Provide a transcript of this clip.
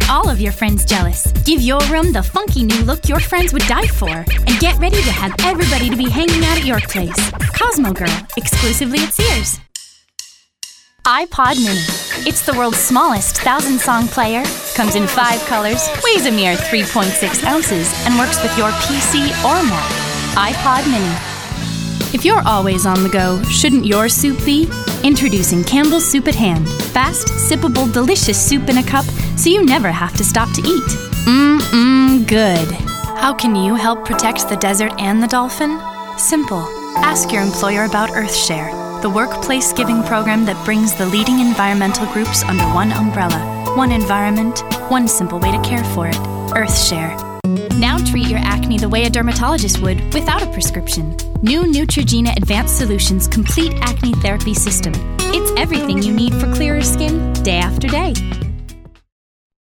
Make all of your friends jealous. Give your room the funky new look your friends would die for. And get ready to have everybody to be hanging out at your place. Cosmo Girl, exclusively at Sears. iPod Mini. It's the world's smallest 1,000-song player, comes in 5 colors, weighs a mere 3.6 ounces, and works with your PC or Mac. iPod Mini. If you're always on the go, shouldn't your soup be? Introducing Campbell's Soup at Hand. Fast, sippable, delicious soup in a cup, so you never have to stop to eat. Good. How can you help protect the desert and the dolphin? Simple. Ask your employer about EarthShare, the workplace giving program that brings the leading environmental groups under one umbrella. One environment, one simple way to care for it. EarthShare. Now treat your acne the way a dermatologist would without a prescription. New Neutrogena Advanced Solutions Complete Acne Therapy System. It's everything you need for clearer skin day after day.